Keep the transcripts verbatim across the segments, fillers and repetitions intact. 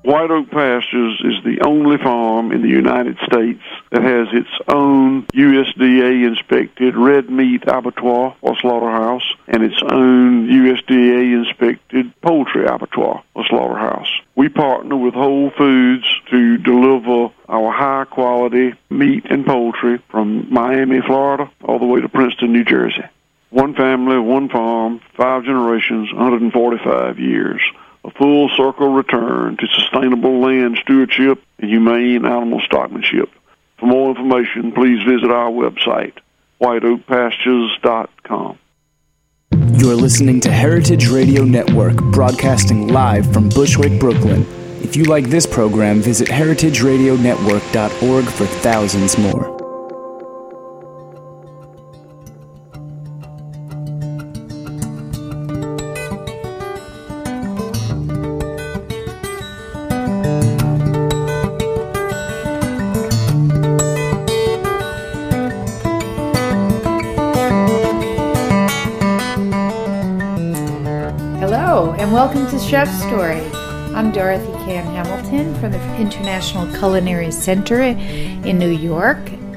White Oak Pastures is the only farm in the United States that has its own U S D A-inspected red meat abattoir or slaughterhouse and its own U S D A-inspected poultry abattoir or slaughterhouse. We partner with Whole Foods to deliver our high-quality meat and poultry from Miami, Florida, all the way to Princeton, New Jersey. One family, one farm, five generations, one hundred forty-five years. A full circle return to sustainable land stewardship and humane animal stockmanship. For more information, please visit our website, white oak pastures dot com. You're listening to Heritage Radio Network, broadcasting live from Bushwick, Brooklyn. If you like this program, visit heritage radio network dot org for thousands more. Welcome to Chef Story. I'm Dorothy Cann Hamilton from the International Culinary Center in New York,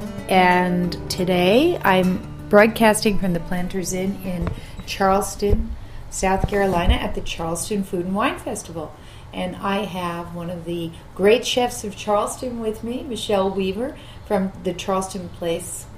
and today I'm broadcasting from the Planters Inn in Charleston, South Carolina at the Charleston Food and Wine Festival. And I have one of the great chefs of Charleston with me, Michelle Weaver from the Charleston Place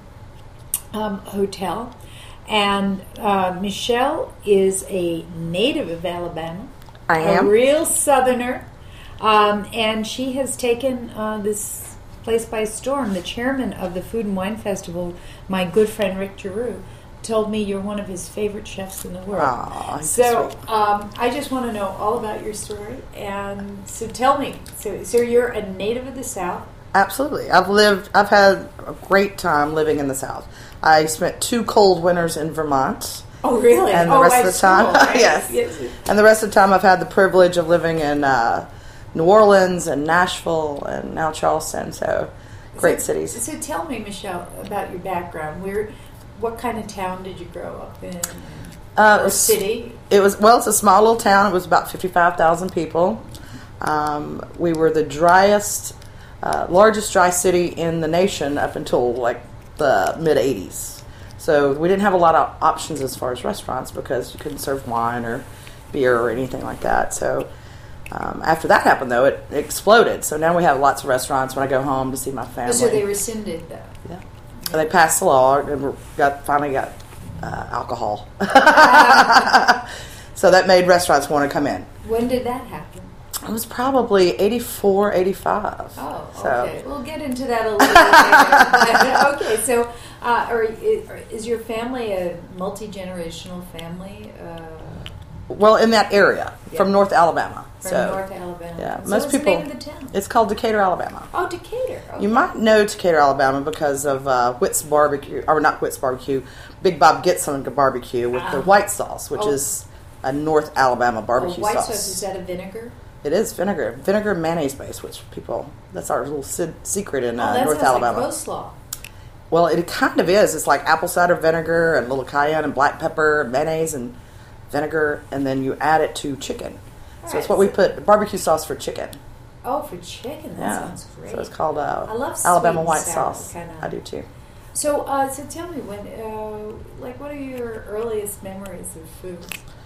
um, Hotel. And uh, Michelle is a native of Alabama. I am. A real Southerner. Um, and she has taken uh, this place by storm. The chairman of the Food and Wine Festival, my good friend Rick Giroux, told me you're one of his favorite chefs in the world. Aww, so um, I just want to know all about your story. And so tell me, so, so you're a native of the South? Absolutely. I've lived, I've had a great time living in the South. I spent two cold winters in Vermont. Oh, really? And the oh, rest of the time, school, right? yes. yes. And the rest of the time, I've had the privilege of living in uh, New Orleans and Nashville and now Charleston. So, great so, cities. So, tell me, Michelle, about your background. Where, what kind of town did you grow up in? Uh, or city? It was well. It's a small little town. It was about fifty-five thousand people. Um, we were the driest, uh, largest dry city in the nation up until like the mid eighties. So we didn't have a lot of options as far as restaurants because you couldn't serve wine or beer or anything like that. So um, after that happened, though, it exploded. So now we have lots of restaurants when I go home to see my family. So they rescinded that. Yeah. And they passed the law and we got finally got uh, alcohol. So that made restaurants want to come in. When did that happen? It was probably eighty-four, eighty-five. Oh, So. okay. We'll get into that a little bit later. Okay, so uh, are, is your family a multi-generational family? Uh, well, in that area, yeah. From North Alabama. From so, North Alabama. Yeah, so most what's people. the name of the town? It's called Decatur, Alabama. Oh, Decatur. Okay. You might know Decatur, Alabama because of uh, Whit's Barbecue, or not Whit's Barbecue, Big Bob Gitson Barbecue with uh, the white sauce, which oh. is a North Alabama barbecue oh, white sauce. sauce, is that a vinegar? It is vinegar. Vinegar and mayonnaise base, which people, that's our little se- secret in uh, oh, that North sounds Alabama. Like coleslaw. Well, it kind of is. It's like apple cider vinegar and a little cayenne and black pepper and mayonnaise and vinegar, and then you add it to chicken. All so right, it's what so we put, barbecue sauce for chicken. Oh, for chicken? That yeah. sounds great. So it's called uh, I love Alabama white sour, sauce. Kinda. I do too. So, uh, so tell me, when, uh, like, what are your earliest memories of food?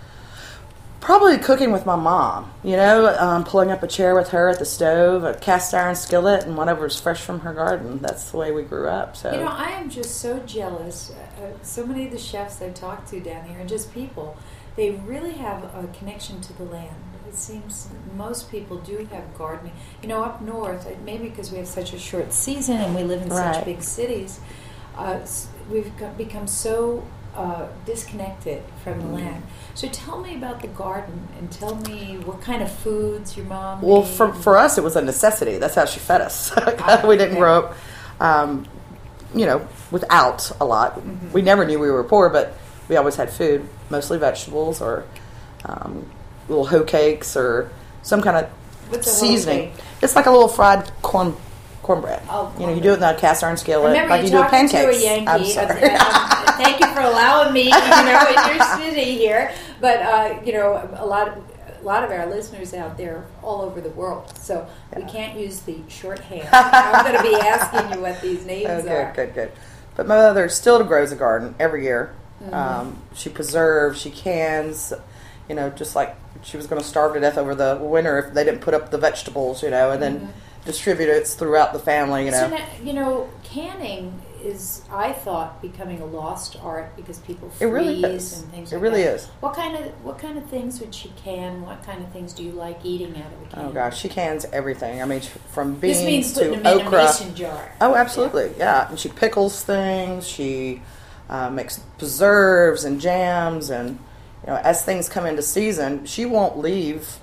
Probably cooking with my mom, you know, um, pulling up a chair with her at the stove, a cast iron skillet, and whatever's fresh from her garden. That's the way we grew up. So you know, I am just so jealous. Uh, so many of the chefs I've talked to down here, and just people, they really have a connection to the land. It seems most people do have gardening. You know, up north, maybe because we have such a short season and we live in right. such big cities, uh, we've become so uh, disconnected from the land. So tell me about the garden and tell me what kind of foods your mom Well, made. for for us, it was a necessity. That's how she fed us. Ah, we didn't okay. grow up, um, you know, without a lot. Mm-hmm. We never knew we were poor, but we always had food, mostly vegetables or um, little hoe cakes or some kind of What's a seasoning. hoe cake? It's like a little fried corn cornbread. Oh, you know, you do it in a cast iron skillet, Remember, like you do you're with talking pancakes. to a Yankee. I'm sorry. Uh, um, thank you for allowing me, you know, in your city here. But uh, you know, a lot of a lot of our listeners out there are all over the world, so Yeah. we can't use the shorthand. I'm going to be asking you what these names Oh, good, are. good, good. But my mother still grows a garden every year. Mm-hmm. Um, she preserves, she cans, you know, just like she was going to starve to death over the winter if they didn't put up the vegetables, you know, and then Mm-hmm. distribute it throughout the family, you know. So now, you know, canning is, I thought, becoming a lost art because people freeze It really is. and things It like really that. is. What kind of what kind of things would she can? What kind of things do you like eating out of a can? Oh gosh, she cans everything. I mean, sh- from This beans means to putting them in a okra. mason jar. Oh, absolutely, yeah. And she pickles things. She uh, makes preserves and jams, and you know, as things come into season, she won't leave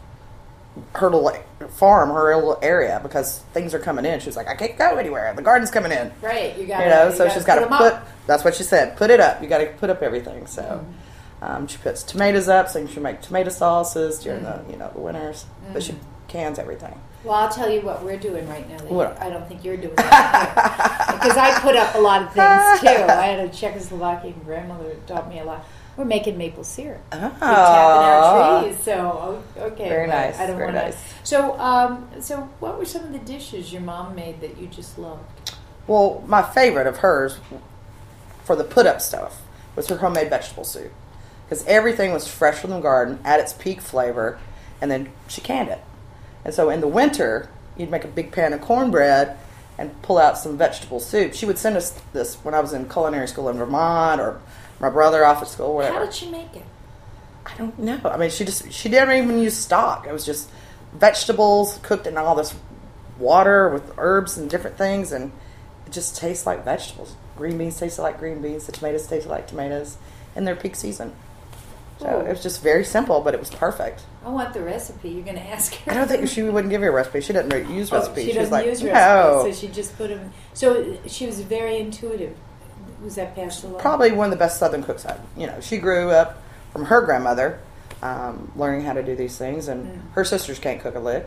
her little farm, her little area, because things are coming in. She's like, I can't go anywhere. The garden's coming in. Right, you got You know, so she's got to them put. up. That's what she said. Put it up. You got to put up everything. So. Mm-hmm. Um, she puts tomatoes up, so she make tomato sauces during Mm-hmm. the you know the winters. But she cans everything. Well, I'll tell you what we're doing right now. That What? I don't think you're doing that because I put up a lot of things too. I had a Czechoslovakian grandmother that taught me a lot. We're making maple syrup. Oh, We're tapping our trees. So o- okay, Very but nice, I don't very want nice. to. So, um, so what were some of the dishes your mom made that you just loved? Well, my favorite of hers for the put up stuff was her homemade vegetable soup, because everything was fresh from the garden at its peak flavor, and then she canned it. And so in the winter, you'd make a big pan of cornbread and pull out some vegetable soup. She would send us this when I was in culinary school in Vermont, or my brother off at school, whatever. How did she make it? I don't know. I mean, she just she didn't even use stock. It was just vegetables cooked in all this water with herbs and different things, and it just tastes like vegetables. Green beans tasted like green beans. The tomatoes tasted like tomatoes in their peak season. So Ooh. it was just very simple, but it was perfect. I want the recipe. You're going to ask her. I don't think she wouldn't give you a recipe. She doesn't re- use Oh, recipes. she was doesn't like, use recipes, no. so she just put them. So she was very intuitive. Was that passed along? Probably one of the best Southern cooks I've. You know, she grew up from her grandmother, um, learning how to do these things, and Mm. her sisters can't cook a lick,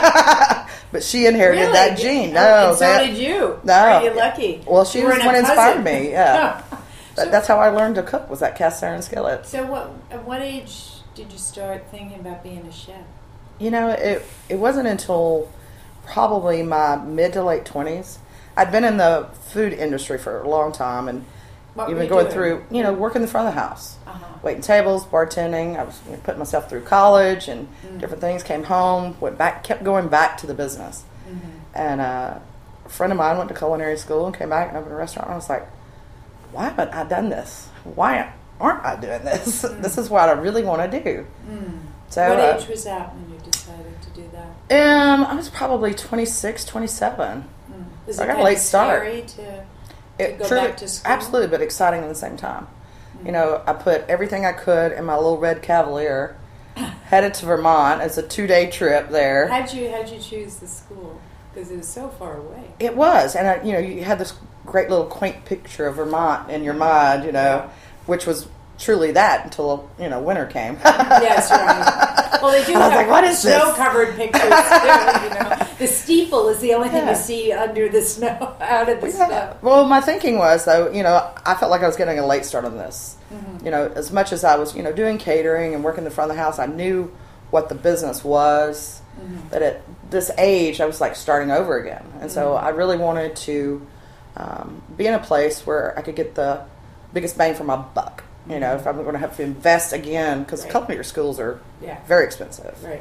but she inherited Really? that gene. Oh, No, and so that- did you. No. Are you lucky? Well, she You was weren't the one a who inspired cousin. me. Yeah, That- So- that's how I learned to cook. Was that cast iron skillet. So, what? At what age did you start thinking about being a chef? You know, it it wasn't until probably my mid to late twenties. I'd been in the food industry for a long time, and What were even you going doing? through, you know, working in the front of the house, Uh-huh. waiting tables, bartending. I was you know, putting myself through college and Mm. different things. Came home, went back, kept going back to the business. Mm-hmm. And uh, a friend of mine went to culinary school and came back and opened a restaurant. And I was like, why haven't I done this? Why aren't I doing this? Mm. This is what I really want to do. Mm. So, what uh, age was that when you decided to do that? Um, I was probably twenty-six, twenty-seven. Mm. Was So I it got a kind late of start. scary to, to It go truly- back to school? Absolutely, but exciting at the same time. Mm. You know, I put everything I could in my little red Cavalier, headed to Vermont. It's a two-day trip there. How'd you how'd you choose the school? Because it was so far away. It was, and I, you know, you had this great little quaint picture of Vermont in your mind, you know, which was truly that until you know winter came. Yes, right. Well, they do I was have like, what is this? snow-covered pictures too. You know, the steeple is the only thing Yeah. you see under the snow, out of the Yeah. snow. Well, my thinking was though, you know, I felt like I was getting a late start on this. Mm-hmm. You know, as much as I was, you know, doing catering and working in the front of the house, I knew what the business was. Mm-hmm. But at this age, I was like starting over again, and so Mm-hmm. I really wanted to um, be in a place where I could get the biggest bang for my buck. You know, if I'm going to have to invest again, because Right. culinary schools are Yeah. very expensive. Right.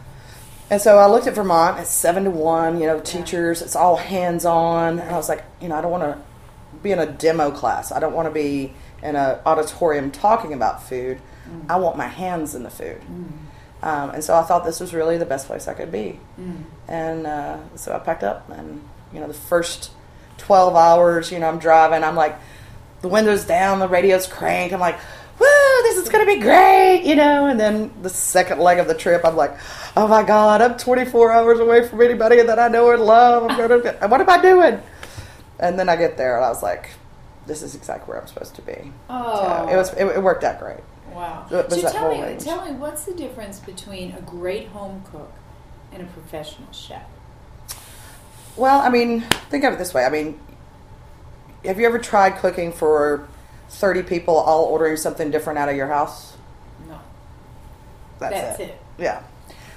And so I looked at Vermont. It's seven to one. You know, teachers. It's all hands on. And I was like, you know, I don't want to be in a demo class. I don't want to be in an auditorium talking about food. Mm. I want my hands in the food. Mm. Um, and so I thought this was really the best place I could be. Mm. And uh, so I packed up, and you know, the first twelve hours, you know, I'm driving. I'm like, the windows down, the radio's cranked. I'm like, woo, this is gonna be great, you know. And then the second leg of the trip, I'm like, oh my God, I'm twenty-four hours away from anybody that I know and love. I'm gonna, what am I doing? And then I get there, and I was like, this is exactly where I'm supposed to be. Oh. So it was, it, it worked out great. Wow. It was So that tell whole me, range. tell me, what's the difference between a great home cook and a professional chef? Well, I mean, think of it this way. I mean, have you ever tried cooking for thirty people, all ordering something different out of your house? No. That's, That's it. it. Yeah.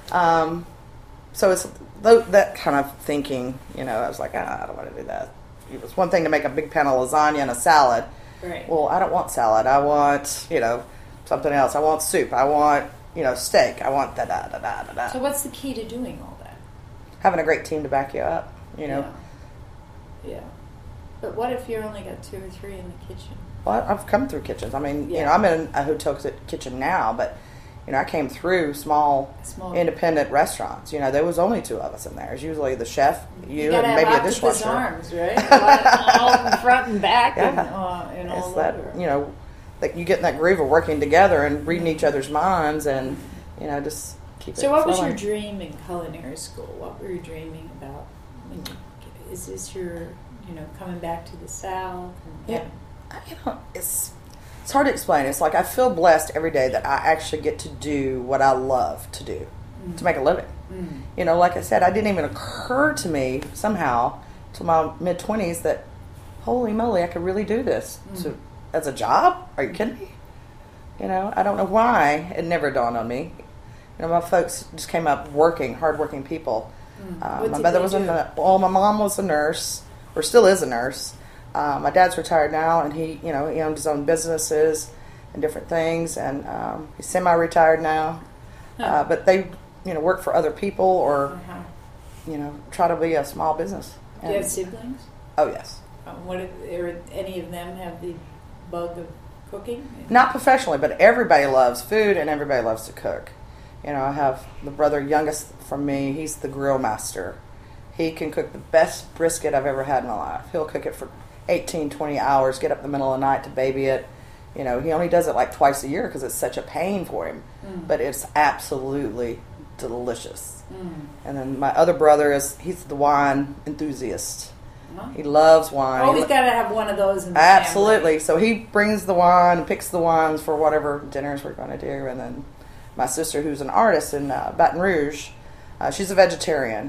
Um, so it's th- that kind of thinking, you know, I was like, ah, I don't want to do that. It was one thing to make a big pan of lasagna and a salad. Right. Well, I don't want salad. I want, you know, something else. I want soup. I want, you know, steak. I want da da da da da da. So what's the key to doing all that? Having a great team to back you up, you know. Yeah. yeah. But what if you only got two or three in the kitchen? Well, I've come through kitchens. I mean, Yeah. you know, I'm in a hotel kitchen now, but, you know, I came through small, Small. independent restaurants. You know, there was only two of us in there. It's usually the chef, you, You gotta and maybe have a octopus dishwasher. arms, right? all in front and back and, Yeah. uh, and all It's that, over. you know, that you get in that groove of working together and reading each other's minds and, you know, just keep it So what was flowing. your dream in culinary school? What were you dreaming about? When you, is this your, you know, coming back to the South? And, Yeah. You know, it's it's hard to explain. It's like I feel blessed every day that I actually get to do what I love to do, Mm. to make a living. Mm. You know, like I said, I didn't even occur to me somehow till my mid twenties that, holy moly, I could really do this Mm. to, as a job. Are you kidding me? You know, I don't know why it never dawned on me. You know, my folks just came up working, hardworking people. Mm. Uh, What my did mother they was do? a nu- well, my mom was a nurse, or still is a nurse. Uh, my dad's retired now, and he, you know, he owned his own businesses and different things, and um, he's semi-retired now. Uh, but they, you know, work for other people or, Uh-huh. you know, try to be a small business. Do you have And- siblings? oh yes, Um, what if, or any of them have the bug of cooking? not professionally, but everybody loves food and everybody loves to cook. You know, I have the brother youngest from me. He's the grill master. He can cook the best brisket I've ever had in my life. He'll cook it for eighteen, twenty hours, get up in the middle of the night to baby it. You know, he only does it like twice a year because it's such a pain for him. Mm. But it's absolutely delicious. Mm. And then my other brother is, he's the wine enthusiast. Huh? He loves wine. Always He- got to have one of those in the Absolutely. So he brings the wine and picks the wines for whatever dinners we're going to do. And then my sister, who's an artist in uh, Baton Rouge, uh, she's a vegetarian.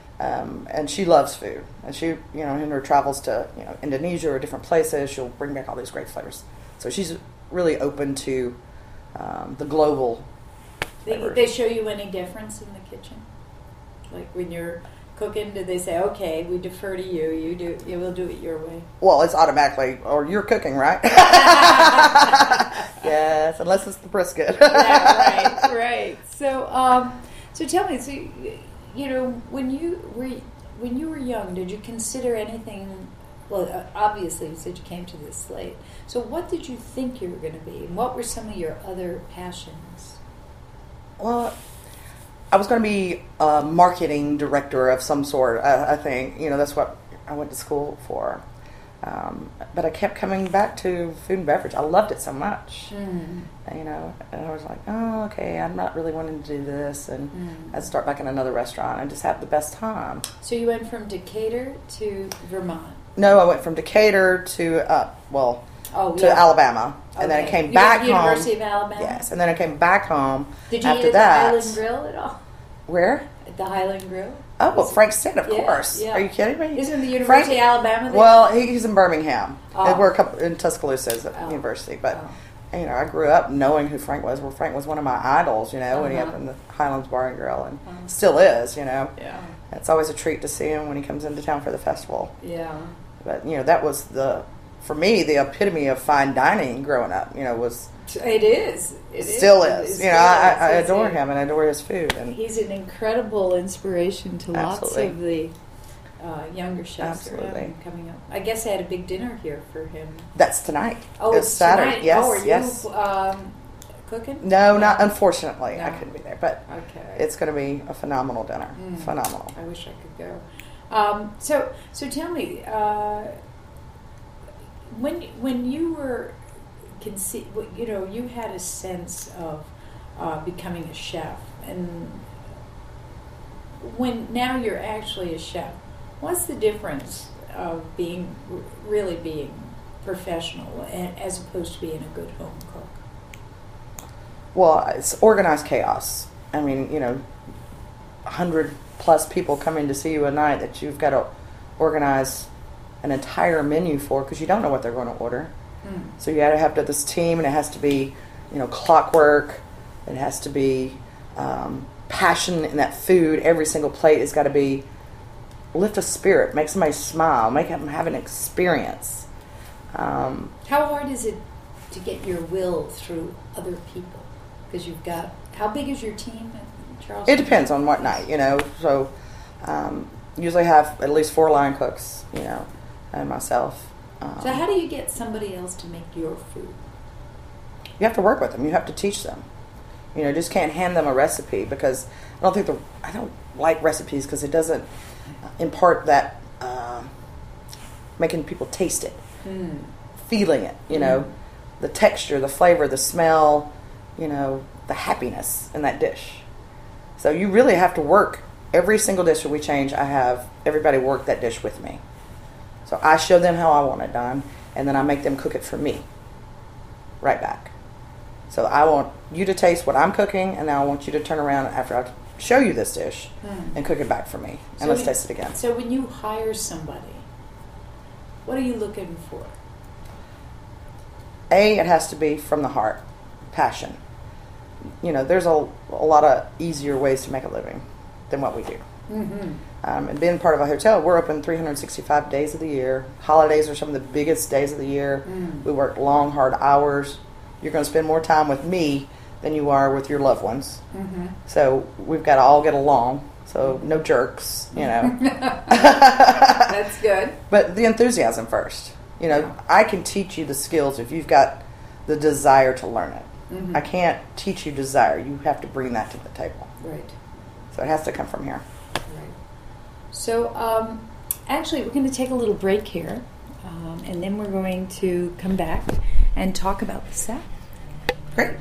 Um, and she loves food. And she, you know, in her travels to, you know, Indonesia or different places, she'll bring back all these great flavors. So she's really open to um, the global They, flavors. they show you any difference in the kitchen? Like when you're cooking, do they say, okay, we defer to you, you do, you will do it your way? Well, it's automatically, or you're cooking, right? Yes, unless it's the brisket. Yeah, right, right. So, um, so tell me, so you know, when you were when you were young, did you consider anything? Well, uh, obviously, you said you came to this late. So, what did you think you were going to be, and what were some of your other passions? Well, I was going to be a marketing director of some sort, I, I think. You know, that's what I went to school for. Um, but I kept coming back to food and beverage. I loved it so much. Mm. You know, and I was like, oh, okay, I'm not really wanting to do this. And Mm. I'd start back in another restaurant and just have the best time. So you went from Decatur to Vermont. No, I went from Decatur to, uh, well, Oh, to yeah. Alabama. And then I Okay. came You back went to home. University of Alabama. Yes, and then I came back home Did you after eat at that. the Highland Grill at all? Where? At the Highland Grill? Oh, well, Frank Stead, of Yeah, course. yeah. Are you kidding me? Isn't the University Frank- of Alabama there? Well, he- he's in Birmingham. Oh. And we're a couple in Tuscaloosa at the Oh. university. But, Oh. you know, I grew up knowing who Frank was. Well, Frank was one of my idols, you know, when he Uh-huh. opened the Highlands Bar and Grill, and Uh-huh. still is, you know. Yeah. It's always a treat to see him when he comes into town for the festival. Yeah. But, you know, that was the, for me, the epitome of fine dining growing up, you know, was, It is. It still It is. It You know, I, I It's adore a- him and I adore his food. And He's an incredible inspiration to lots Absolutely. of the uh, younger chefs Absolutely. around coming up. I guess I had a big dinner here for him. that's tonight. Oh, it's Saturday. tonight? Yes, Oh, are yes. you um, cooking? No, not unfortunately. I No. couldn't be there, but Okay. it's going to be a phenomenal dinner. Mm. Phenomenal. I wish I could go. Um, so, so tell me, uh, when when you were conce- you know, you had a sense of uh, becoming a chef, and when now you're actually a chef, what's the difference of being really being professional a- as opposed to being a good home cook? Well, it's organized chaos. I mean, you know, a hundred plus people coming to see you a night that you've got to organize an entire menu for because you don't know what they're going to order. Mm. So you got to have this team, and it has to be, you know, clockwork. It has to be um, passion in that food. Every single plate has got to be lift a spirit, make somebody smile, make them have an experience. Um, How hard is it to get your will through other people? Because you've got, how big is your team at Charleston? It depends on what night, you know. So um, usually have at least four line cooks, you know, and myself. Um, So how do you get somebody else to make your food? You have to work with them. You have to teach them. You know, just can't hand them a recipe, because I don't think the I don't like recipes because it doesn't impart that uh, making people taste it, mm. feeling it. You mm. know, the texture, the flavor, the smell. You know, the happiness in that dish. So you really have to work every single dish that we change. I have everybody work that dish with me. So I show them how I want it done, and then I make them cook it for me. Right back. So I want you to taste what I'm cooking, and now I want you to turn around after I show you this dish hmm. and cook it back for me. And so let's when, taste it again. So when you hire somebody, what are you looking for? A, it has to be from the heart, passion. You know, there's a, a lot of easier ways to make a living than what we do. Mm-hmm. Um, and being part of a hotel, we're open three hundred sixty-five days of the year. Holidays are some of the biggest days of the year. Mm. We work long, hard hours. You're going to spend more time with me than you are with your loved ones. Mm-hmm. So we've got to all get along. So no jerks, you know. That's good. But the enthusiasm first. You know, yeah. I can teach you the skills if you've got the desire to learn it. Mm-hmm. I can't teach you desire. You have to bring that to the table. Right. So it has to come from here. Right. So um, actually, we're going to take a little break here, um, and then we're going to come back and talk about the South. Great.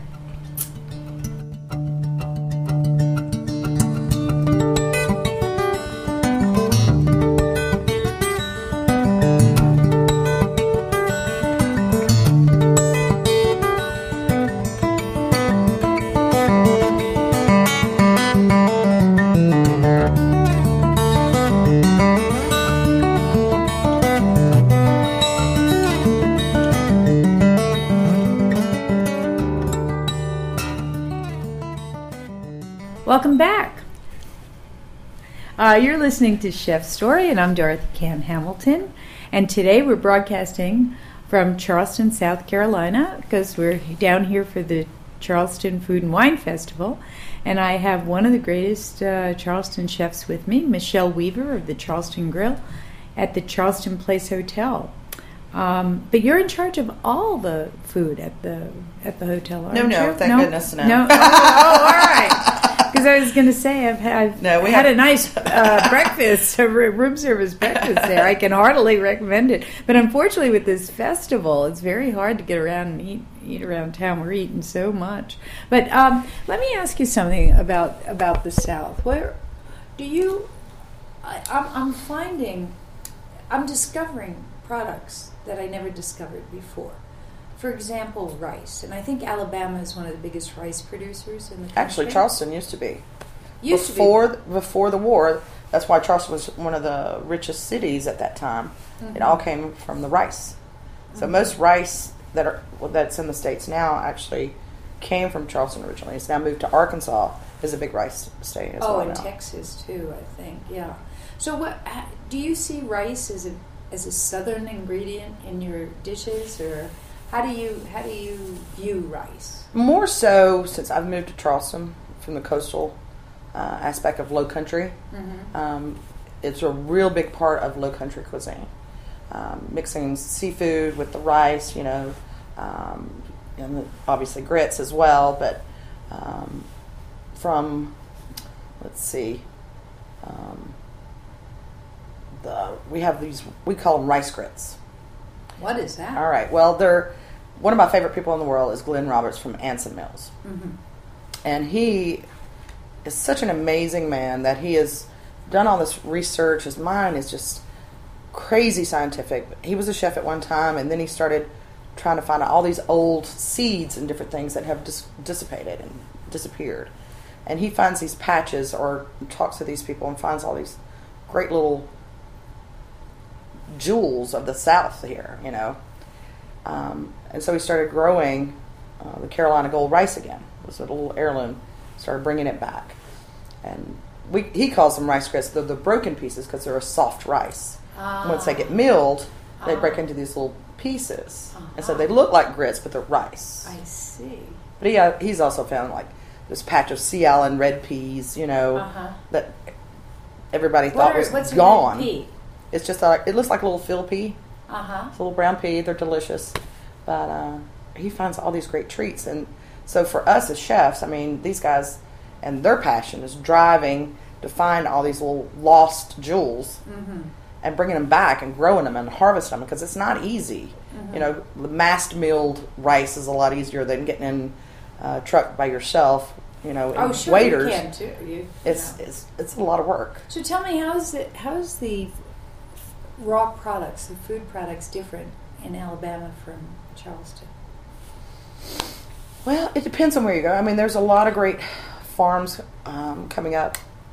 Welcome back. Uh, you're listening to Chef Story, and I'm Dorothy Cann Hamilton. And today we're broadcasting from Charleston, South Carolina, because we're down here for the Charleston Food and Wine Festival. And I have one of the greatest uh, Charleston chefs with me, Michelle Weaver of the Charleston Grill at the Charleston Place Hotel. Um, but you're in charge of all the food at the at the hotel, aren't no, you? No, thank no? goodness, no. No. Oh, oh, all right. Because I was going to say, I've, I've no, we had have... a nice uh, breakfast, a room service breakfast there. I can heartily recommend it. But unfortunately, with this festival, it's very hard to get around and eat eat around town. We're eating so much. But um, let me ask you something about about the South. Where do you? I, I'm, I'm finding, I'm discovering products that I never discovered before. For example, rice. And I think Alabama is one of the biggest rice producers in the country. Actually, Charleston used to be. Used before, to be. Before the war, that's why Charleston was one of the richest cities at that time. Mm-hmm. It all came from the rice. So mm-hmm. most rice that are that's in the States now actually came from Charleston originally. It's now moved to Arkansas. Is a big rice state as oh, well and now. Texas too, I think. Yeah. So what do you see rice as a as a southern ingredient in your dishes, or how do you how do you view rice? More so since I've moved to Charleston from the coastal uh, aspect of Low Country. Mm-hmm. Um, it's a real big part of Low Country cuisine. Um, mixing seafood with the rice, you know, um, and obviously grits as well. But um, from let's see. Um, The, we have these, we call them rice grits. What is that? All right. Well, they're, one of my favorite people in the world is Glenn Roberts from Anson Mills. Mm-hmm. And he is such an amazing man that he has done all this research. His mind is just crazy scientific. He was a chef at one time, and then he started trying to find out all these old seeds and different things that have dis- dissipated and disappeared. And he finds these patches or talks to these people and finds all these great little jewels of the South here, you know. Um, and so he started growing uh, the Carolina Gold rice again. It was a little heirloom. Started bringing it back. and we he calls them rice grits. They're the broken pieces because they're a soft rice. Ah. Once they get milled, they Ah. break into these little pieces, Uh-huh. and so they look like grits, but they're rice. I see. But he uh, he's also found like this patch of Sea Island red peas, you know, Uh-huh. that everybody What thought are, was what's a gone. red pea? It's just like it looks like a little field pea. Uh-huh. It's a little brown pea. They're delicious, but uh, he finds all these great treats, and so for us as chefs, I mean, these guys and their passion is driving to find all these little lost jewels Mm-hmm. and bringing them back and growing them and harvesting them because it's not easy. Mm-hmm. You know, the massed milled rice is a lot easier than getting in a truck by yourself. You know, Oh, and sure, waiters. you can too. You, you It's, know. it's it's a lot of work. So tell me, how's it? How's the raw products, the food products, different in Alabama from Charleston? Well, it depends on where you go. I mean, there's a lot of great farms um, coming up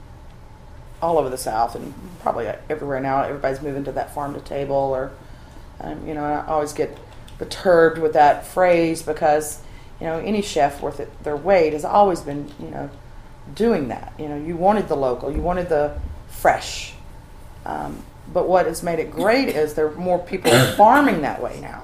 all over the South and probably everywhere now. Everybody's moving to that farm to table, or um, you know, I always get perturbed with that phrase because you know any chef worth it, their weight has always been you know doing that. You know, you wanted the local, you wanted the fresh. Um, but what has made it great is there are more people farming that way now.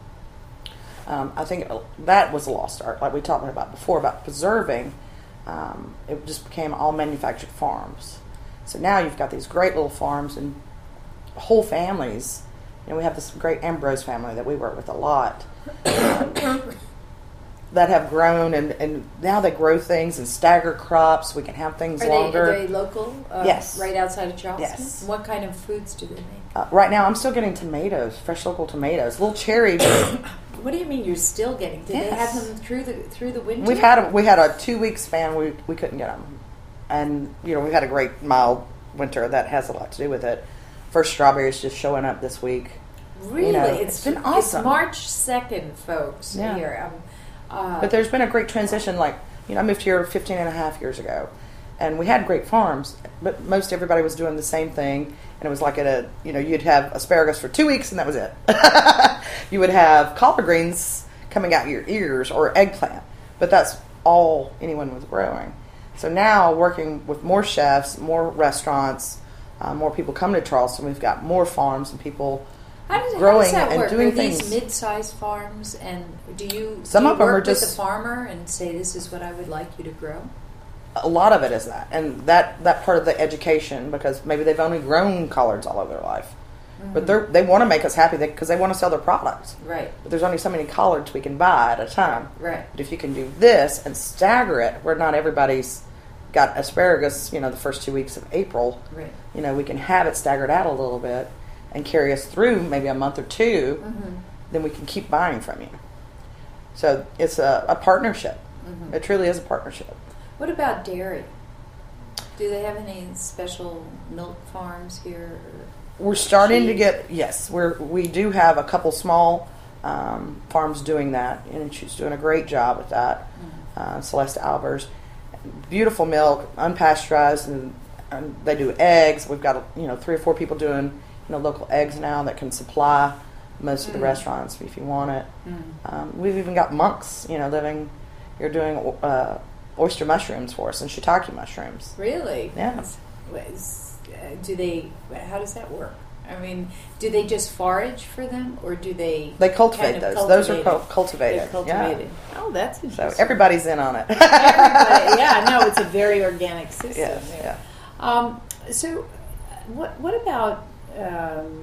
Um, I think that was a lost art, like we talked about before, about preserving. Um, it just became all manufactured farms. So now you've got these great little farms and whole families. You know, we have this great Ambrose family that we work with a lot um, that have grown, and, and now they grow things and stagger crops. We can have things Are longer. they, are they local? Uh, Yes. Right outside of Charleston? Yes. What kind of foods do they make? Uh, right now, I'm still getting tomatoes, fresh local tomatoes, little cherry. What do you mean you're still getting? Did they Yes. have them through the through the winter? We've had a, we had a two week span we we couldn't get them, and you know we had a great mild winter that has a lot to do with it. First strawberries just showing up this week. Really? You know, it's it's been awesome. It's March second, folks. Yeah. Here, um, uh, But there's been a great transition. Like you know, I moved here fifteen and a half years ago, and we had great farms, but most everybody was doing the same thing. And it was like at a, you know, you'd have asparagus for two weeks and that was it. You would have collard greens coming out your ears or eggplant, but that's all anyone was growing. So now working with more chefs, more restaurants, uh, more people come to Charleston. We've got more farms and people how does, growing how does that and work? doing are these things. mid-sized farms, and do you Some do you of them work are with just- the farmer and say this is what I would like you to grow? A lot of it is that, and that, that part of the education, because maybe they've only grown collards all over their life, Mm-hmm. but they they want to make us happy because they want to sell their products. Right, But there's only so many collards we can buy at a time. right. But if you can do this and stagger it, where not everybody's got asparagus, you know, the first two weeks of April, Right. you know, we can have it staggered out a little bit and carry us through maybe a month or two. Mm-hmm. Then we can keep buying from you. So it's a, a partnership. Mm-hmm. It truly is a partnership. What about dairy? Do they have any special milk farms here? Or We're starting to cheese? get, yes, we're, we do have a couple small um, farms doing that, and she's doing a great job with that. Uh, Celeste Albers. Beautiful milk, unpasteurized, and, and they do eggs. We've got, you know, three or four people doing, you know, local eggs now that can supply most of the Mm. restaurants if you want it. Mm. Um, we've even got monks, you know, living here doing uh, oyster mushrooms for us and shiitake mushrooms. Really? Yeah. Is- is- uh, do they? How does that work? I mean, do they just forage for them, or do they? They cultivate kind of those. Those are cultivate cul- cultivated. They're cultivated. Oh, that's Yeah. interesting. So everybody's in on it. Everybody, yeah, no, it's a very organic system. Yes, there. yeah. Um, so, what what about um,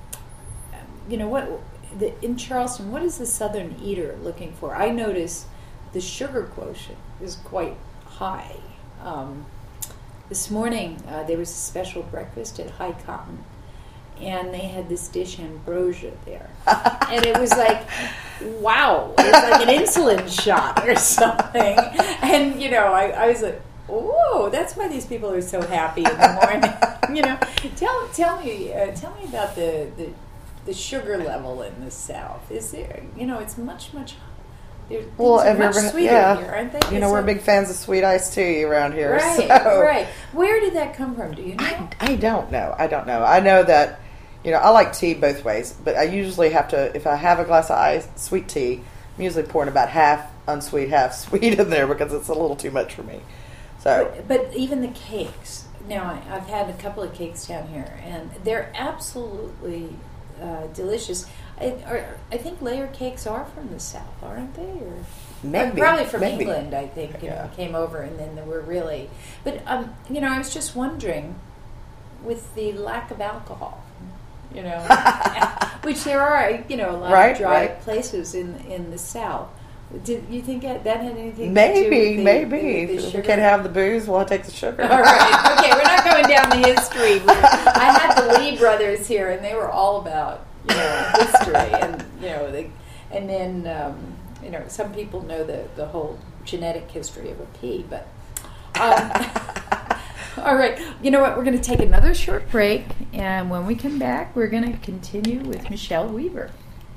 you know what the, in Charleston? What is the Southern eater looking for? I notice the sugar quotient is quite high. Um, this morning uh, there was a special breakfast at High Cotton, and they had this dish ambrosia there, and it was like, wow, it was like an insulin shot or something. And you know, I, I was like, oh, that's why these people are so happy in the morning. You know, tell tell me uh, tell me about the, the the sugar level in the South. Is there, you know, it's much much. They're, Well, things are have you much ever- sweeter yeah. here, aren't they? You know, Is we're it- big fans of sweet iced tea around here. Right, so. right. Where did that come from? Do you know? I, I don't know. I don't know. I know that, you know, I like tea both ways, but I usually have to, if I have a glass of ice, sweet tea, I'm usually pouring about half unsweet, half sweet in there because it's a little too much for me. So, but, but even the cakes. Now, I, I've had a couple of cakes down here, and they're absolutely uh, delicious. I, are, I think layer cakes are from the South, aren't they? Or maybe. or probably from maybe. England, I think, and Yeah. came over, and then they were really. But um, you know, I was just wondering, with the lack of alcohol, you know, which there are, you know, a lot Right, of dry right. places in in the South. Did you think that, that had anything Maybe, to do with the, maybe. the, the If we sugar? can't have the booze, we'll take the sugar. All right. Okay, we're not going down the history. We're, I had the Lee brothers here, and they were all about, you know, history, and you know, they, and then um, you know, some people know the the whole genetic history of a pea, but. Um, all right. You know what? We're going to take another short break, and when we come back, we're going to continue with Michelle Weaver.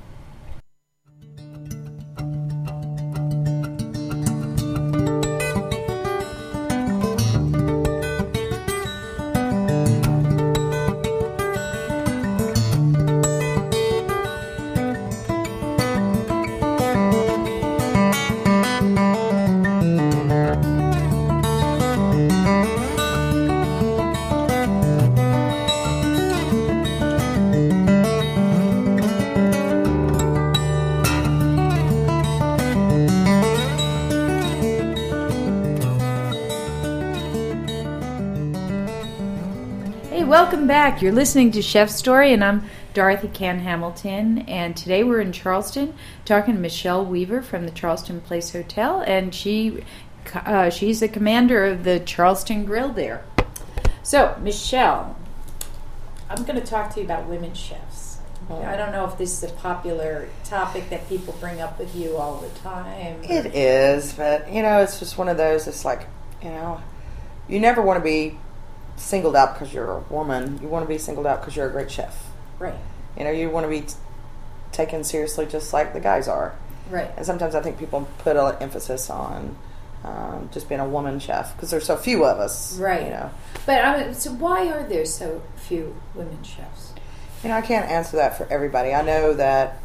Welcome back. You're listening to Chef's Story, and I'm Dorothy Can Hamilton. And today we're in Charleston talking to Michelle Weaver from the Charleston Place Hotel, and she uh, she's the commander of the Charleston Grill there. So, Michelle, I'm going to talk to you about women chefs. I don't know if this is a popular topic that people bring up with you all the time. It is, but you know, it's just one of those. It's like, you know, you never want to be singled out because you're a woman. You want to be singled out because you're a great chef. Right. You know, you want to be t- taken seriously just like the guys are. Right. And sometimes I think people put an emphasis on um, just being a woman chef because there's so few of us. Right. You know. But I mean, so why are there so few women chefs? You know, I can't answer that for everybody. I know that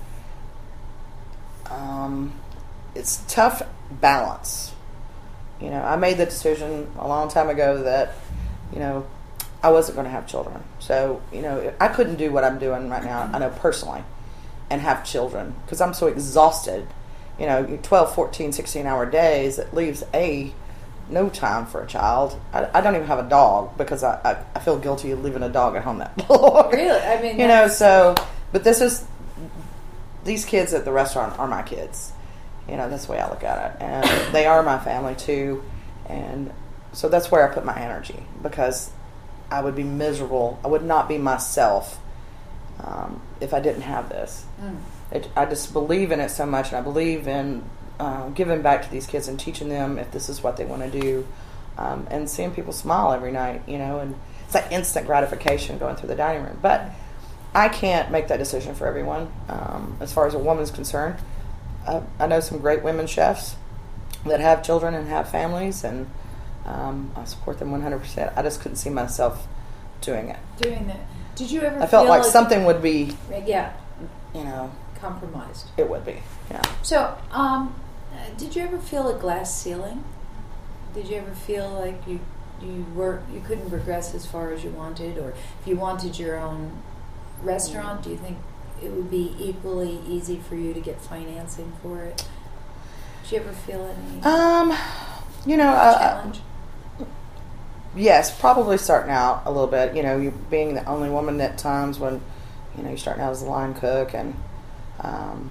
um, it's tough balance. You know, I made the decision a long time ago that, you know, I wasn't going to have children. So, you know, I couldn't do what I'm doing right now, I know personally, and have children because I'm so exhausted. You know, twelve, fourteen, sixteen hour days, it leaves A, no time for a child. I, I don't even have a dog because I, I, I feel guilty of leaving a dog at home that long. Really? I mean, you know, so, but this is, these kids at the restaurant are my kids. You know, that's the way I look at it. And they are my family too. And so that's where I put my energy because I would be miserable. I would not be myself um, if I didn't have this. Mm. It, I just believe in it so much, and I believe in uh, giving back to these kids and teaching them if this is what they want to do, um, and seeing people smile every night, you know, and it's like instant gratification going through the dining room. But I can't make that decision for everyone. Um, as far as a woman's concerned, I, I know some great women chefs that have children and have families, and Um, I support them one hundred percent. I just couldn't see myself doing it. Doing that. Did you ever I felt feel like something would be, yeah, you know, compromised? it would be, yeah. So, um, did you ever feel a glass ceiling? Did you ever feel like you you were you couldn't progress as far as you wanted, or if you wanted your own restaurant, do you think it would be equally easy for you to get financing for it? Did you ever feel any Um, you know, uh, challenge? Yes, probably starting out a little bit. You know, you being the only woman at times when, you know, you're starting out as a line cook, and um,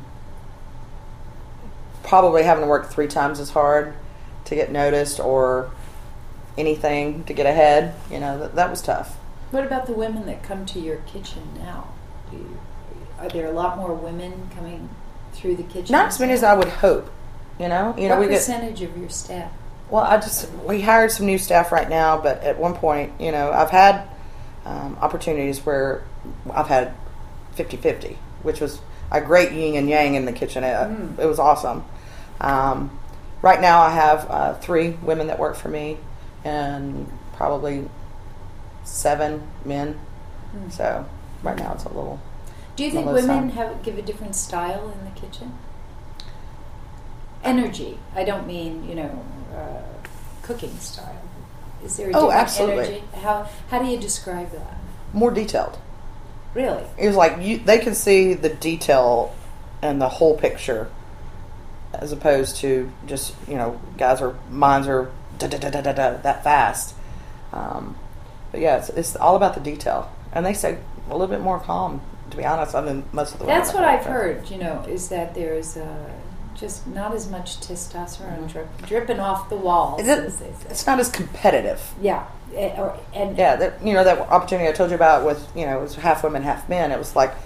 probably having to work three times as hard to get noticed or anything to get ahead. You know, that, that was tough. What about the women that come to your kitchen now? Do you, are there a lot more women coming through the kitchen? Not as many as I would hope. You know, you know, what we get. percentage of your staff? Well, I just we hired some new staff right now, but at one point, you know, I've had um, opportunities where I've had fifty-fifty, which was a great yin and yang in the kitchen. It, Mm. it was awesome. Um, right now, I have uh, three women that work for me, and probably seven men. Mm. So right now, it's a little. Do you think Melissa. women have give a different style in the kitchen? Energy. I don't mean, you know, uh, cooking style. Is there a Oh, different absolutely. energy? How how do you describe that? More detailed. Really? It was like you, they can see the detail and the whole picture, as opposed to just, you know, guys are minds are da da da da da da that fast. Um, but yeah, it's, it's all about the detail, and they say a little bit more calm. To be honest, than most of the women. That's what I've heard. You know, is that there's uh, just not as much testosterone Mm-hmm. drip, dripping off the walls. It as is, they say. it's not as competitive. Yeah, eh, or, and Yeah, that, you know, that opportunity I told you about with, you know, it was half women, half men. It was like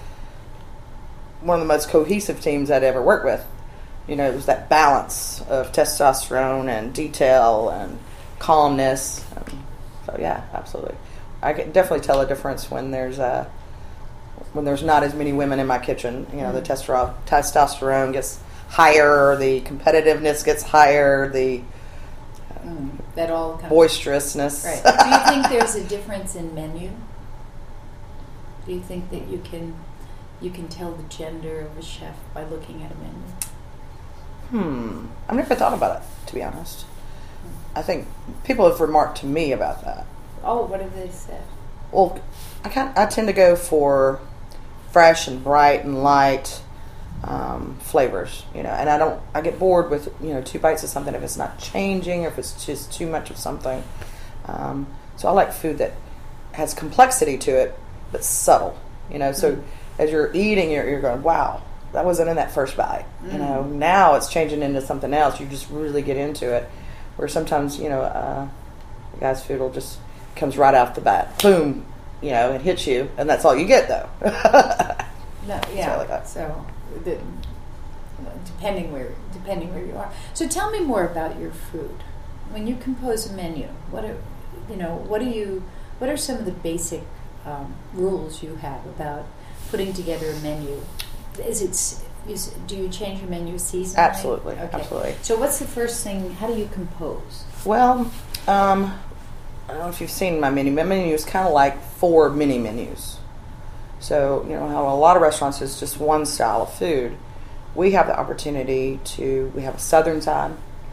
one of the most cohesive teams I'd ever worked with. You know, it was that balance of testosterone and detail and calmness. And so yeah, absolutely. I can definitely tell a difference when there's a when there's not as many women in my kitchen. You know, the testero- testosterone gets higher, the competitiveness gets higher, the mm, that all comes boisterousness. Right. Do you think there's a difference in menu? Do you think that you can you can tell the gender of a chef by looking at a menu? Hmm. I've never thought about it, to be honest. I think people have remarked to me about that. Oh, what have they said? Well, I kind I tend to go for fresh and bright and light um, flavors, you know, and I don't. I get bored with, you know, two bites of something if it's not changing or if it's just too much of something. Um, so I like food that has complexity to it, but subtle, you know. So mm-hmm. as you're eating, you're, you're going, wow, that wasn't in that first bite. Mm-hmm. You know, now it's changing into something else. You just really get into it. Where sometimes, you know, uh, the guy's food will just comes right off the bat, boom, you know, it hits you, and that's all you get, though. No, yeah. So, like that. So, the, depending where depending where you are. So, tell me more about your food. When you compose a menu, what are you know? What do you? What are some of the basic um, rules you have about putting together a menu? Is it? Is, do you change your menu seasonally? Absolutely, okay. absolutely. So, what's the first thing? How do you compose? Well, um, I don't know if you've seen my menu. My menu is kind of like four mini menus. So, you know, how a lot of restaurants is just one style of food. We have the opportunity to, we have a southern side.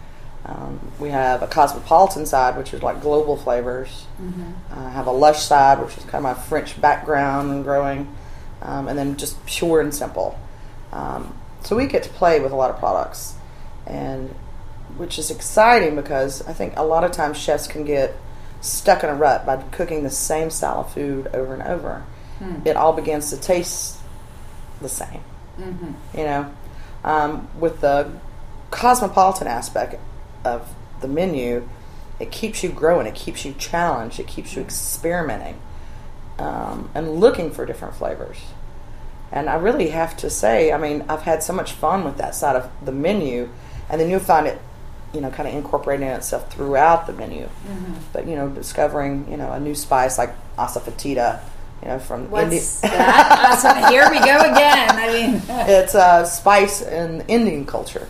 Um, we have a cosmopolitan side, which is like global flavors. Mm-hmm. I have a lush side, which is kind of my French background and growing. Um, and then just pure and simple. Um, so we get to play with a lot of products, and which is exciting because I think a lot of times chefs can get stuck in a rut by cooking the same style of food over and over. Hmm. It all begins to taste the same. Mm-hmm. You know, um, with the cosmopolitan aspect of the menu, it keeps you growing, it keeps you challenged, it keeps you experimenting um, and looking for different flavors. And I really have to say, I mean, I've had so much fun with that side of the menu, and then you'll find it, you know, kind of incorporating itself throughout the menu. Mm-hmm. But, you know, discovering, you know, a new spice like asafoetida, you know, from What's India. that? Awesome. Here we go again. I mean, it's a spice in Indian culture.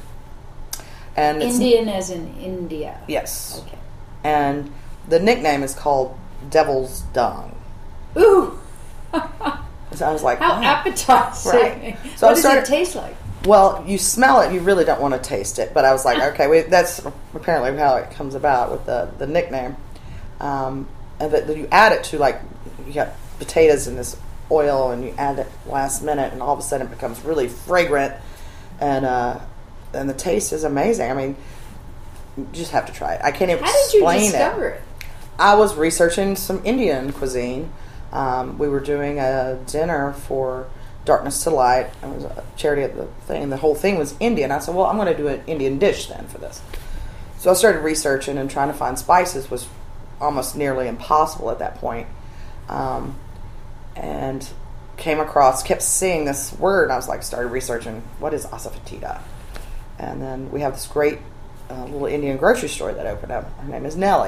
And it's, Indian as in India. yes. Okay. And the nickname is called Devil's Dung. Ooh. So I was like, how wow. appetizing. Right. So what I does started, it taste like? Well, you smell it, you really don't want to taste it. But I was like, okay, wait, that's apparently how it comes about with the, the nickname. Um, and but you add it to, like, you got potatoes in this oil, and you add it last minute, and all of a sudden it becomes really fragrant, and uh, and the taste is amazing. I mean, you just have to try it. I can't even How did you explain discover it. it? I was researching some Indian cuisine. Um, we were doing a dinner for Darkness to Light. It was a charity at the thing. The whole thing was Indian. I said, well, I'm going to do an Indian dish then for this. So I started researching, and trying to find spices was almost nearly impossible at that point. Um, and came across, kept seeing this word. And I was like, started researching, what is asafoetida? And then we have this great uh, little Indian grocery store that opened up. Her name is Nellie.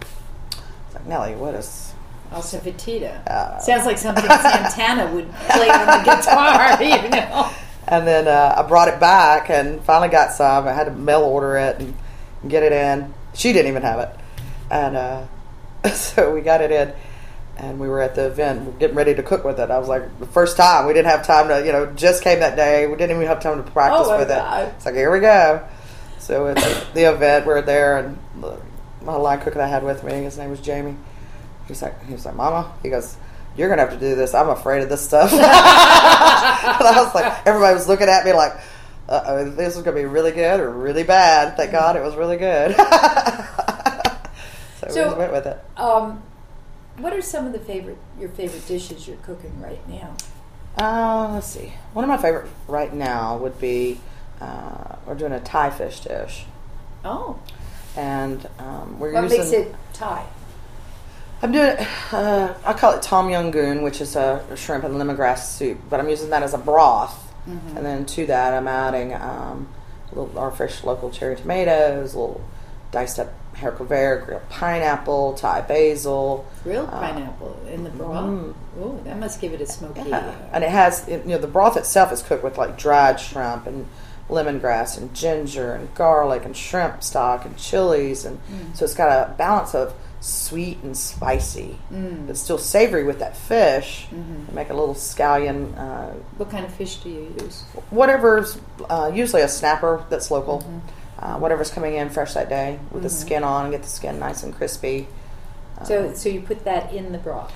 It's like, Nellie, what is... Asafoetida. Uh, Sounds like something Santana would play on the guitar, you know. And then uh, I brought it back and finally got some. I had to mail order it and get it in. She didn't even have it. And uh, so we got it in, and we were at the event. We were getting ready to cook with it. I was like, the first time. We didn't have time to, you know, just came that day. We didn't even have time to practice oh with God. it. It's like, here we go. So it's the event. We're there, and my line cook that I had with me, his name was Jamie. He's like, he was like, Mama, he goes, you're going to have to do this. I'm afraid of this stuff. And I was like, everybody was looking at me like, uh-oh, this is going to be really good or really bad. Thank God it was really good. so, so we just went with it. Um, what are some of the favorite your favorite dishes you're cooking right now? Uh, let's see. One of my favorite right now would be, uh, we're doing a Thai fish dish. Oh. And um, we're what using... What makes it Thai? I'm doing, uh, I call it Tom Yum Goong, which is a shrimp and lemongrass soup, but I'm using that as a broth. Mm-hmm. And then to that, I'm adding um, little, our fresh local cherry tomatoes, a little diced up haricot vert, grilled pineapple, Thai basil. Grilled uh, pineapple in the broth? Mm, oh, that must give it a smoky. Yeah. Uh, and it has, you know, the broth itself is cooked with like dried shrimp and lemongrass and ginger and garlic and shrimp stock and chilies. And mm. so it's got a balance of sweet and spicy, mm. but still savory with that fish. Mm-hmm. Make a little scallion. Uh, what kind of fish do you use? Whatever's, uh, usually a snapper that's local. Mm-hmm. Uh, whatever's coming in fresh that day with mm-hmm. the skin on, get the skin nice and crispy. So, um, so you put that in the broth.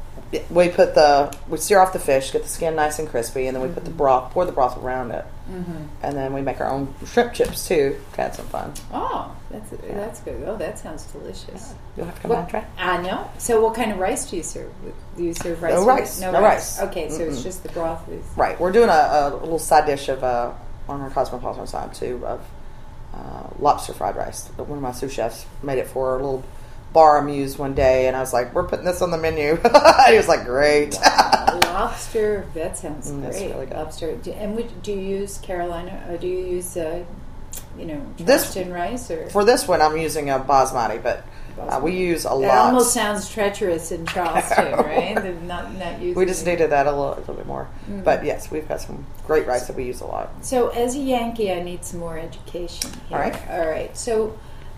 We put the we sear off the fish, get the skin nice and crispy, and then we mm-hmm. put the broth, pour the broth around it, mm-hmm. and then we make our own shrimp chips too. Had some fun. Oh, that's yeah. that's good. Oh, that sounds delicious. Yeah. You'll have to come what, out and try. I know. So, what kind of rice do you serve? Do you serve rice? No rice. No, no rice. rice. Okay, so Mm-mm. it's just the broth. Is... Right. We're doing a, a little side dish of uh, on our Cosmopolitan side too of uh, lobster fried rice. One of my sous chefs made it for a little bar amused one day, and I was like, we're putting this on the menu. He was like, great. Wow. Lobster, that sounds mm, great. That's really good. Lobster. And would, do you use Carolina, or do you use, uh, you know, Charleston this, rice? Or? For this one, I'm using a basmati, but uh, we use a that lot. It almost sounds treacherous in Charleston, right? not, not using we just it. needed that a little, a little bit more. Mm-hmm. But yes, we've got some great rice that we use a lot. So as a Yankee, I need some more education here. All right. All right. So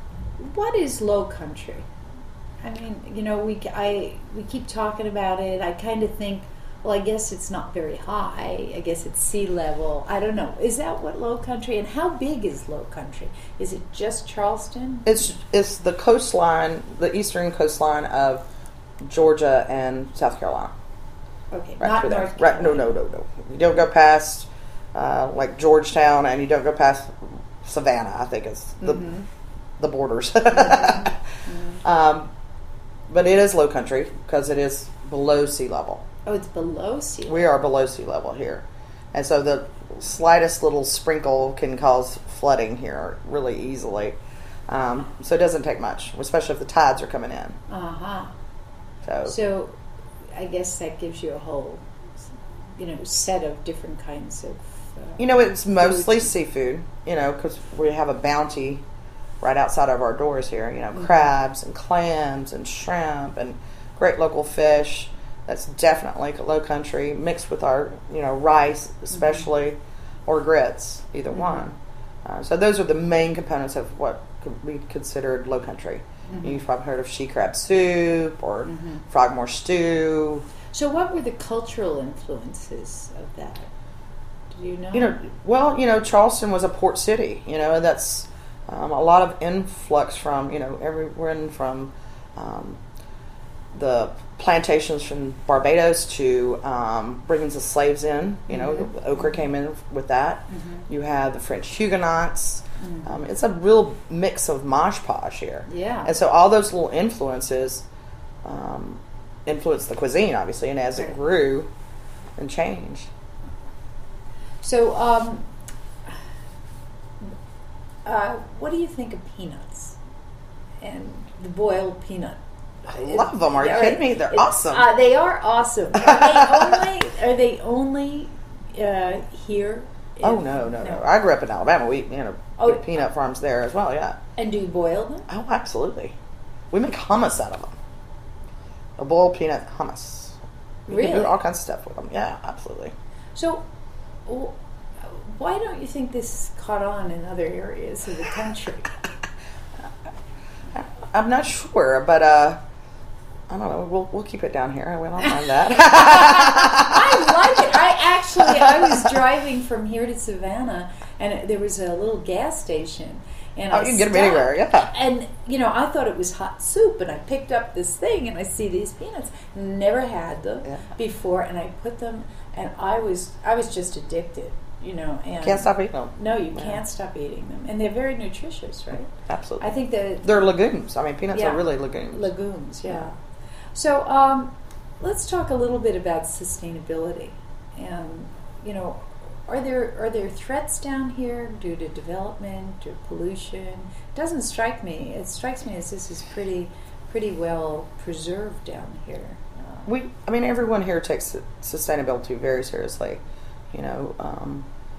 what is Low Country? I mean, you know, we I we keep talking about it. I kind of think, well, I guess it's not very high. I guess it's sea level. I don't know. Is that what Low Country? And how big is Low Country? Is it just Charleston? It's it's the coastline, the eastern coastline of Georgia and South Carolina. Okay, right not through North there. Carolina. Right? No, no, no, no. You don't go past uh, like Georgetown, and you don't go past Savannah. I think is the mm-hmm. the borders. mm-hmm. Mm-hmm. Um, But it is low country because it is below sea level. Oh, it's below sea level. We are below sea level here. And so the slightest little sprinkle can cause flooding here really easily. Um, so it doesn't take much, especially if the tides are coming in. Uh-huh. So, so I guess that gives you a whole, you know, set of different kinds of uh, you know, it's mostly foods. Seafood, you know, because we have a bounty right outside of our doors here, you know, mm-hmm. crabs and clams and shrimp and great local fish. That's definitely low country mixed with our, you know, rice especially, mm-hmm. or grits, either mm-hmm. one. Uh, so those are the main components of what could be considered low country. Mm-hmm. You've probably heard of she crab soup or mm-hmm. frogmore stew. So what were the cultural influences of that? Do you know? You know, well, you know, Charleston was a port city, you know, and that's Um, a lot of influx from, you know, everyone from um, the plantations from Barbados to um, bringing the slaves in. You know, mm-hmm. Ochre came in with that. Mm-hmm. You had the French Huguenots. Mm-hmm. Um, it's a real mix of mosh posh here. Yeah. And so all those little influences um, influenced the cuisine, obviously, and as it grew and changed. So, um... Uh, what do you think of peanuts and the boiled peanut? I love them. Are you kidding me? They're it, awesome. Uh, they are awesome. Are they only? Are they only uh, here? In, oh no, no, no, no! I grew up in Alabama. We, you know, oh, peanut farms there as well. Yeah. And do you boil them? Oh, absolutely. We make hummus out of them. A boiled peanut hummus. We really? can do all kinds of stuff with them. Yeah, absolutely. So. Why don't you think this caught on in other areas of the country? I'm not sure, but uh, I don't know. We'll we'll keep it down here. We don't mind that. I like it. I actually I was driving from here to Savannah, and there was a little gas station, And oh, I you can get them stopped. anywhere, yeah. And, you know, I thought it was hot soup, and I picked up this thing, and I see these peanuts. Never had them Yeah. before, and I put them, and I was I was just addicted, you know. And Can't stop eating them. No, you Yeah. can't stop eating them. And they're very nutritious, right? Absolutely. I think that They're legumes. I mean, peanuts Yeah. are really legumes. legumes, yeah. So um, let's talk a little bit about sustainability. And, you know, are there are there threats down here due to development or pollution? It doesn't strike me. It strikes me as this is pretty pretty well preserved down here. Uh, We, I mean, everyone here takes sustainability very seriously. You know, um,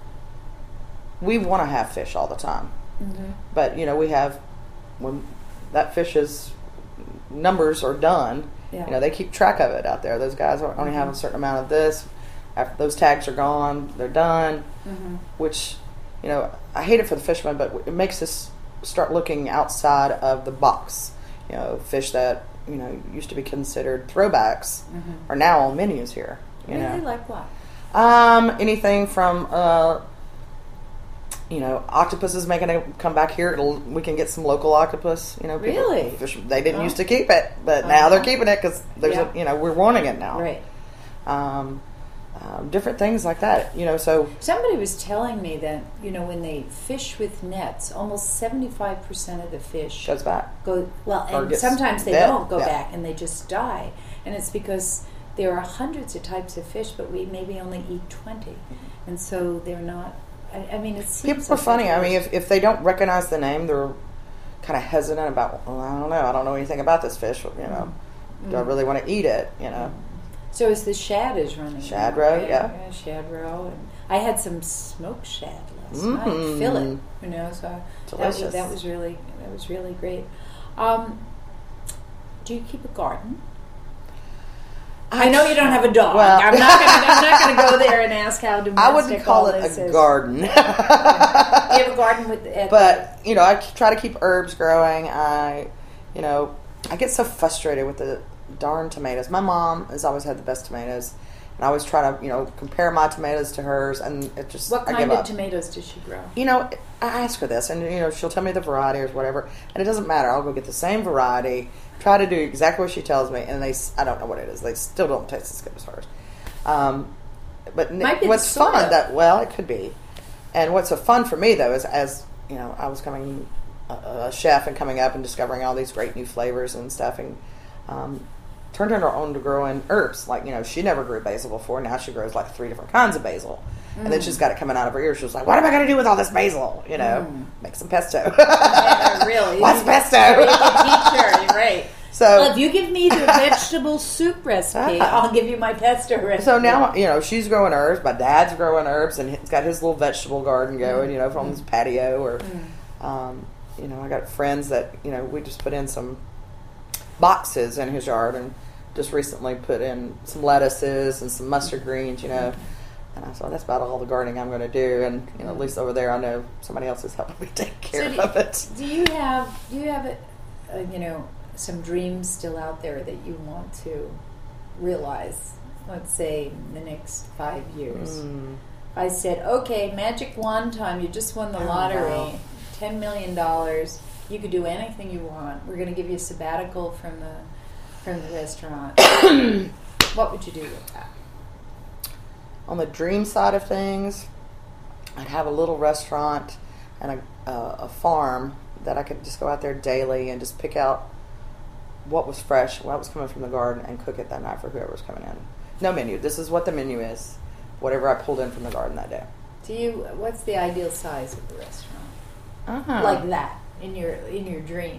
we want to have fish all the time, mhm. but you know, we have when that fish's numbers are done. Yeah. You know, they keep track of it out there. Those guys only have a certain amount of this. After those tags are gone, they're done. Mhm. Which, you know, I hate it for the fishermen, but it makes us start looking outside of the box. You know, fish that, you know, used to be considered throwbacks Mhm. are now on menus here. You Really, know, like what? um, anything from, uh, you know, octopuses making a come back here. It'll, we can get some local octopus. You know, people- Really? Fish, they didn't Oh. used to keep it, but Uh-huh. now they're keeping it because there's Yeah. a, you know, we're wanting it now. Right. Um, um, different things like that. You know, so Somebody was telling me that, you know, when they fish with nets, almost seventy-five percent of the fish goes back. go well, Or and gets sometimes they dead, don't go yeah. back and they just die, and it's because there are hundreds of types of fish, but we maybe only eat twenty, and so they're not. I, I mean, it seems People are like funny. I there's- mean, if, if they don't recognize the name, they're kind of hesitant about, well, I don't know. I don't know anything about this fish. You know, do I really want to eat it? You know, so is the shad is running. Shad now, roe, right? yeah. shad roe, and I had some smoked shad last Mm. night, fillet. You know, so that was, Delicious. that was really that was really great. Um, do you keep a garden? I know you don't have a dog. Well- I'm not gonna. I'm not gonna go there and ask how domestic I wouldn't call all it this a is. garden. You have a garden with, at But you know, I try to keep herbs growing. I, you know, I get so frustrated with the darn tomatoes. My mom has always had the best tomatoes, and I always try to, you know, compare my tomatoes to hers, and it just what I kind give of up. tomatoes does she grow? You know, I ask her this, and you know, she'll tell me the variety or whatever, and it doesn't matter. I'll go get the same variety, try to do exactly what she tells me, and they, I don't know what it is. They still don't taste as good as hers. Um, but n- Might be the what's soil. fun that well, it could be, and what's so fun for me though is as you know, I was coming a, a chef and coming up and discovering all these great new flavors and stuff, and um, turned her on to growing herbs. Like, you know, she never grew basil before. Now she grows like three different kinds of basil. Mm. And then she's got it coming out of her ears. She was like, what am I going to do with all this basil? You know, mm. make some pesto. Yeah, really? What's pesto? You can teach her, you're right. So, well, if you give me the vegetable soup recipe, I'll give you my pesto recipe. So now, you know, she's growing herbs. My dad's growing herbs, and he's got his little vegetable garden going, mm. you know, from mm. his patio. Or, mm. um, you know, I got friends that, you know, we just put in some boxes in his yard and just recently put in some lettuces and some mustard greens, you know. And I thought, that's about all the gardening I'm going to do. And, you know, at least over there, I know somebody else is helping me take care so do, of it. Do you have, do you have, a, a, you know, some dreams still out there that you want to realize, let's say, in the next five years? Mm. I said, okay, magic wand time, you just won the Oh, lottery, wow. ten million dollars, you could do anything you want. We're going to give you a sabbatical from the from the restaurant. What would you do with that? On the dream side of things, I'd have a little restaurant and a, uh, a farm that I could just go out there daily and just pick out what was fresh, what was coming from the garden, and cook it that night for whoever was coming in. No menu. This is what the menu is. Whatever I pulled in from the garden that day. Do you? What's the ideal size of the restaurant? Uh-huh. Like that in your in your dream?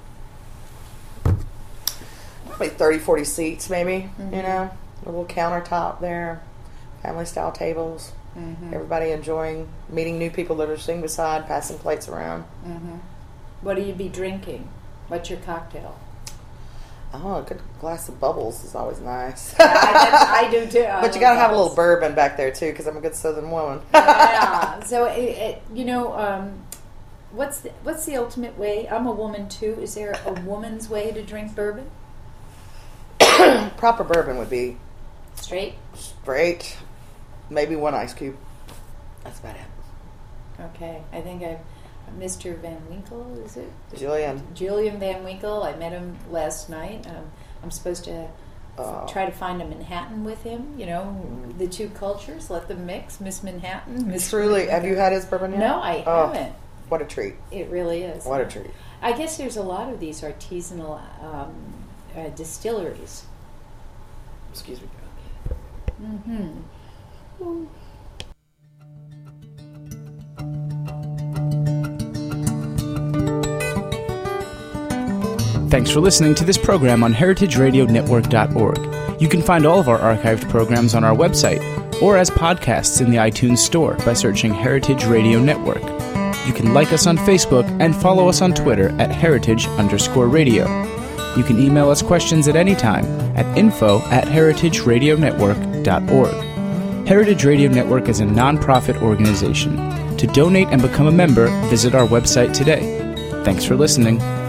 Probably thirty, forty seats, maybe. Mm-hmm. You know, a little countertop there, family style tables. Mm-hmm. Everybody enjoying meeting new people that are sitting beside, passing plates around. Mm-hmm. What do you be drinking? What's your cocktail? Oh, a good glass of bubbles is always nice. Yeah, I, I do too. I But you love got to have a bubbles. little bourbon back there too, because I'm a good Southern woman. Yeah. So it, it, you know, um, what's the, what's the ultimate way? I'm a woman too. Is there a woman's way to drink bourbon? Proper bourbon would be Straight. straight, maybe one ice cube. That's about it. Okay. I think I've Mister Van Winkle, is it? Julian. Julian Van Winkle. I met him last night. Um, I'm supposed to Oh. try to find a Manhattan with him. You know, mm. the two cultures, let them mix. Miss Manhattan. Miss Truly. Manhattan. Have you had his bourbon yet? No, I oh, haven't. What a treat. It really is. What a treat. I guess there's a lot of these artisanal um, uh, distilleries. Excuse me. Mm-hmm. Mm. Thanks for listening to this program on heritage radio network dot org. You can find all of our archived programs on our website or as podcasts in the iTunes Store by searching Heritage Radio Network. You can like us on Facebook and follow us on Twitter at heritage underscore radio. You can email us questions at any time at info at heritage radio network dot org. Heritage Radio Network is a non-profit organization. To donate and become a member, visit our website today. Thanks for listening.